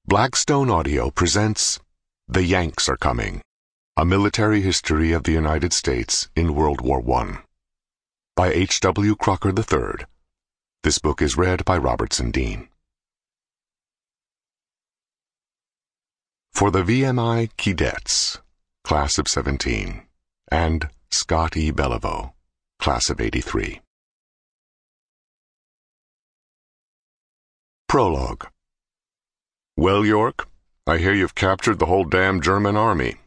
Blackstone Audio presents The Yanks Are Coming, a military history of the United States in World War I, by H.W. Crocker III. This book is read by Robertson Dean. For the VMI Keydets, Class of 17, and Scott E. Beliveau, Class of 83. Prologue. Well, York, I hear you've captured the whole damn German army.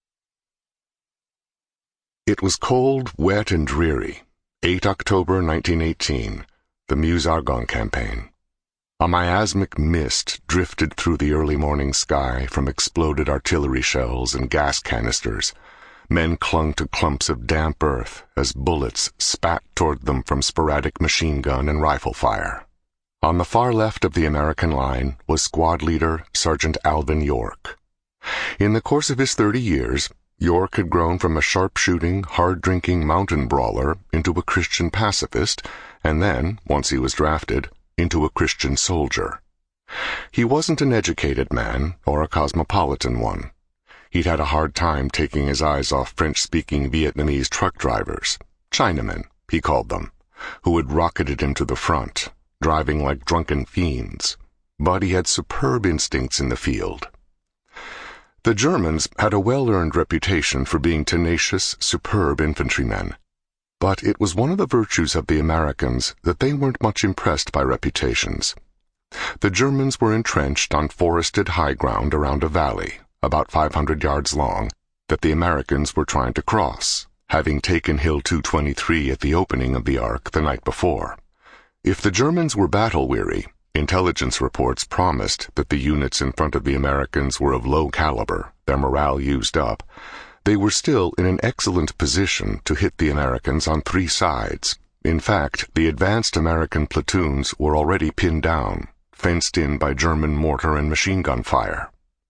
It was cold, wet, and dreary. 8 October 1918, the Meuse-Argonne campaign. A miasmic mist drifted through the early morning sky from exploded artillery shells and gas canisters. Men clung to clumps of damp earth as bullets spat toward them from sporadic machine gun and rifle fire. On the far left of the American line was squad leader Sergeant Alvin York. In the course of his 30 years, York had grown from a sharpshooting, hard-drinking mountain brawler into a Christian pacifist, and then, once he was drafted, into a Christian soldier. He wasn't an educated man, or a cosmopolitan one. He'd had a hard time taking his eyes off French-speaking Vietnamese truck drivers, Chinamen, he called them, who had rocketed him to the front, driving like drunken fiends, but he had superb instincts in the field. The Germans had a well-earned reputation for being tenacious, superb infantrymen, but it was one of the virtues of the Americans that they weren't much impressed by reputations. The Germans were entrenched on forested high ground around a valley, about 500 yards long, that the Americans were trying to cross, having taken Hill 223 at the opening of the arc the night before. If the Germans were battle-weary, intelligence reports promised that the units in front of the Americans were of low caliber, their morale used up. They were still in an excellent position to hit the Americans on 3 sides. In fact, the advanced American platoons were already pinned down, fenced in by German mortar and machine gun fire.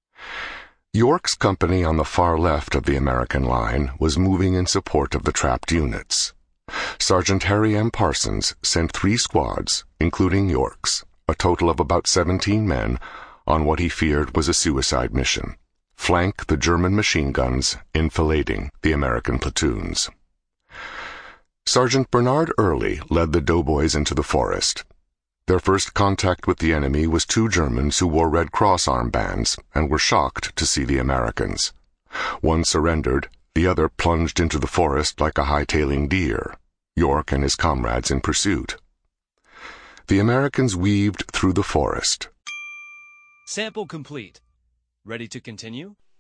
York's company on the far left of the American line was moving in support of the trapped units. Sergeant Harry M. Parsons sent 3 squads, including York's, a total of about 17 men, on what he feared was a suicide mission: flank the German machine guns, enfilading the American platoons. Sergeant Bernard Early led the doughboys into the forest. Their first contact with the enemy was 2 Germans who wore Red Cross armbands and were shocked to see the Americans. One surrendered, the other plunged into the forest like a hightailing deer, York and his comrades in pursuit. The Americans weaved through the forest. Sample complete. Ready to continue?